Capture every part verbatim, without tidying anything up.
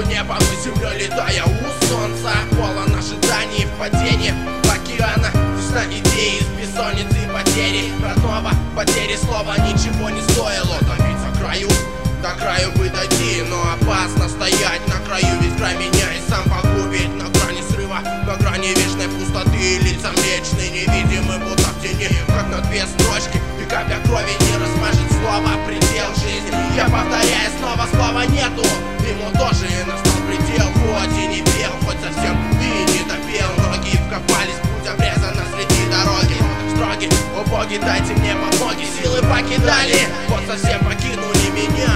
Между небом и землей летая у солнца, полон ожиданий в падении океана. Весна идеи из бессонницы и потери родного, потери слова ничего не стоило. Топить за краю, до краю бы дойти, но опасно стоять на краю, ведь край меня и сам погубит. На грани срыва, на грани вечной пустоты, лица млечные, невидимы, будто в тени, как на две строчки, и капля крови не размажет слово предел жизни. Я повторяю снова, слова нету, ему тоже и настал предел. Хоть и не пел, хоть совсем и не допел, ноги вкопались, путь обрезан среди дороги. Строги, о боги, дайте мне помоги, силы покидали, вот совсем покинули меня.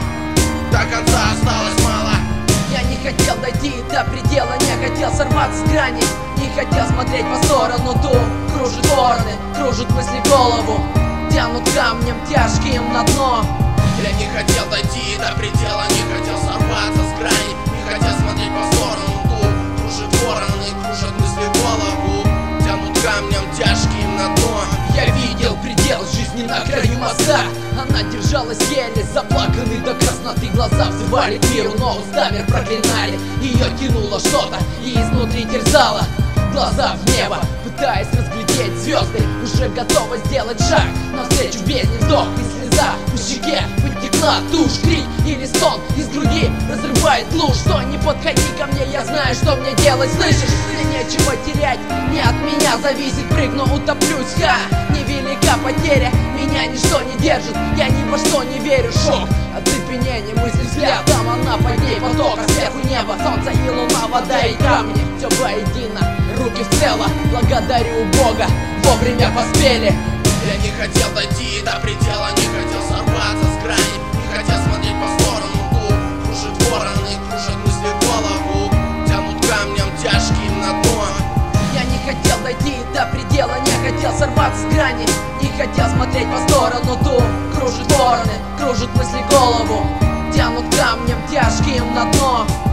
До конца осталось мало. Я не хотел дойти до предела, не хотел сорваться с грани, не хотел смотреть по сторону, дум кружит вороны, кружит мысли голову, тянут камнем тяжким на дно. Я не хотел дойти до предела, не хотел сорваться с грани, не хотел смотреть по сторону, дум кружит вороны, кружит мысли голову, тянут камнем тяжким на дно. Я видел предел жизни на краю моста, она держалась еле, заплаканные до красноты глаза взывали к миру, но замер, проклинали. Ее тянуло что-то и изнутри терзало глаза в небо, пытаясь разглядеть звезды, уже готова сделать шаг навстречу бездне. Вдох и слеза по щеке потекла тушь, крик или стон из груди разрывает луж. Что не подходи ко мне, я знаю, что мне делать, слышишь? Мне нечего терять, не от меня зависит, прыгну, утоплюсь, ха! Невелика потеря, меня ничто не держит, я ни во что не верю. Шок, оцепенение, мысль, взгляд, там она под ней поток, а сверху небо, солнце и луна, вода и камни, все воедино, руки в цело, благодарю Бога, вовремя поспели. Я не хотел дойти до предела, не хотел сорваться с грани, не хотел смотреть по сторону, дум кружит вороны, кружат мысли голову, тянут камнем тяжким на дно. Я не хотел дойти до предела, не хотел сорваться с грани, не хотел смотреть по сторону, дум кружит вороны, кружат мысли голову, тянут камнем тяжким на дно.